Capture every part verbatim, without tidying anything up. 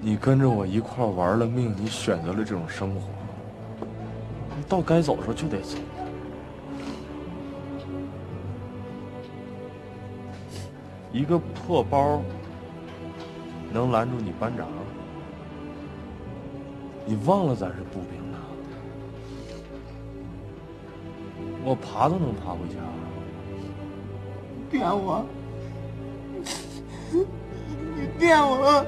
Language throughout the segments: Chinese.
你跟着我一块玩了命，你选择了这种生活，你到该走的时候就得走。一个破包能拦住你班长？你忘了咱是步兵的，我爬都能爬回家。 骗我！你骗我！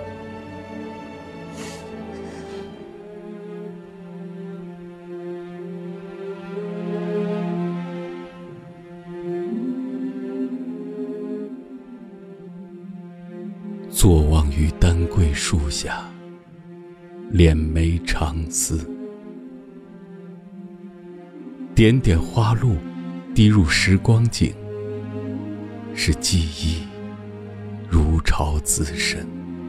坐望于丹桂树下，敛眉长思。点点花露滴入时光井，使记忆如潮滋深。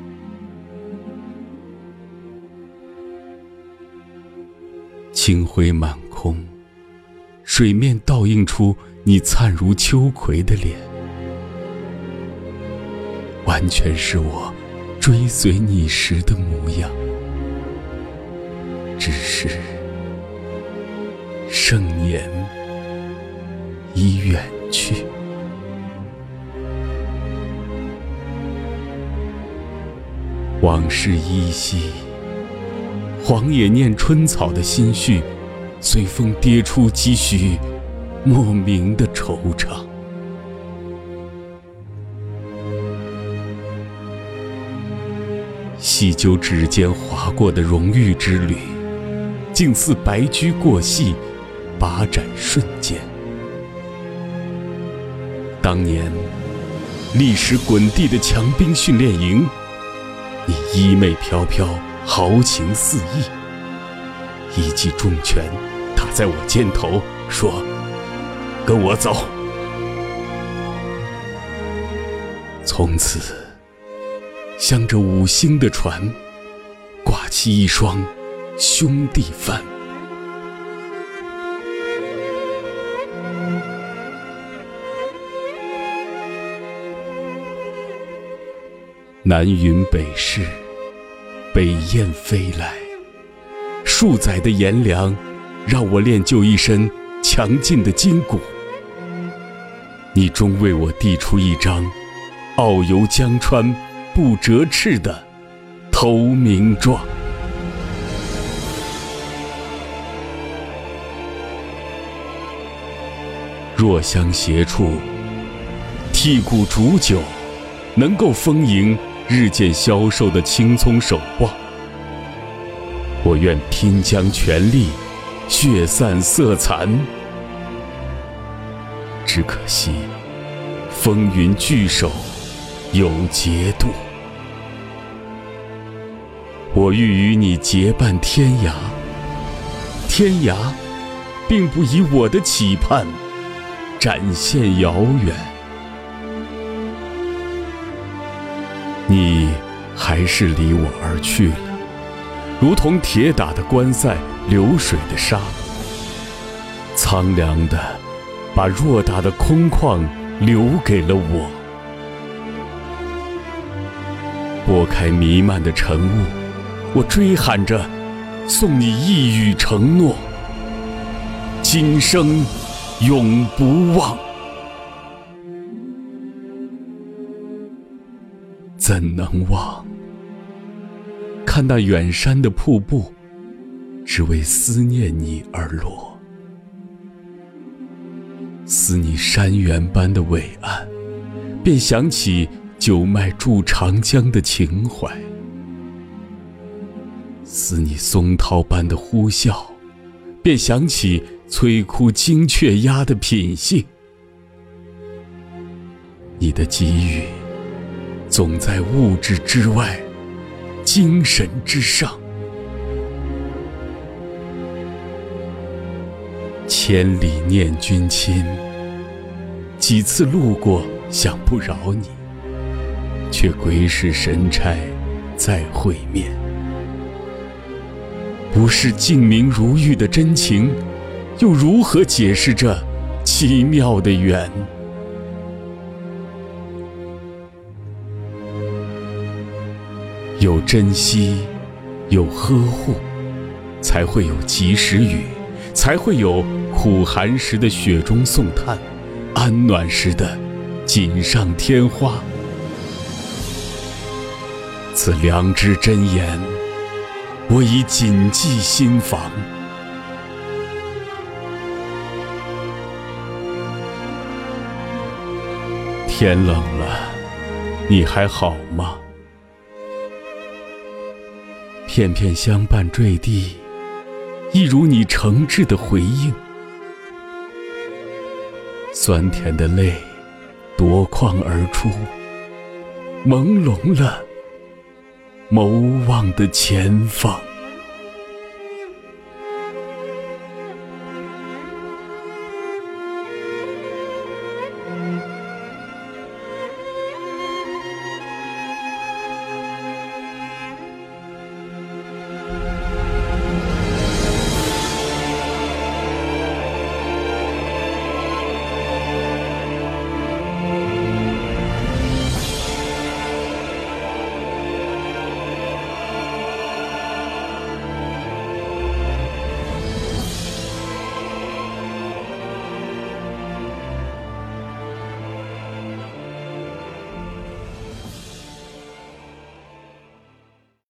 清辉满空，水面倒映出你灿如秋葵的脸，完全是我追随你时的模样。只是盛年已远去。往事依稀，黄野念春草的心绪，随风跌出几许莫名的惆怅。细究指尖划过的荣誉之旅，竟似白驹过隙，把盏瞬间。当年历时滚地的强兵训练营，你衣袂飘飘，豪情四溢，一记重拳打在我肩头，说：“跟我走。”从此向着五星的船，挂起一双兄弟帆。南云北逝，北雁飞来。数载的炎凉，让我练就一身强劲的筋骨。你终为我递出一张遨游江川不折翅的投名状。若相携处，剔骨煮酒，能够丰盈日渐消瘦的青葱守望。我愿拼将全力，血散色残。只可惜风云聚首，有节度。我欲与你结伴天涯，天涯并不以我的期盼展现遥远。你还是离我而去了，如同铁打的关塞，流水的沙，苍凉的把偌大的空旷留给了我。拨开弥漫的晨雾，我追喊着送你一语承诺，今生永不忘。怎能忘？看那远山的瀑布，只为思念你而落。思你山原般的伟岸，便想起九脉筑长江的情怀。思你松涛般的呼啸，便想起摧枯惊雀鸦的品性。你的给予总在物质之外，精神之上。千里念君亲，几次路过想不饶你，却鬼使神差再会面。不是静明如玉的真情，又如何解释这奇妙的缘？ 有珍惜，有呵护，才会有及时雨，才会有苦寒时的雪中送炭，安暖时的锦上添花。此良知真言，我已谨记心房。天冷了，你还好吗？片片相伴坠地，一如你诚挚的回应。酸甜的泪夺眶而出，朦胧了眸望的前方。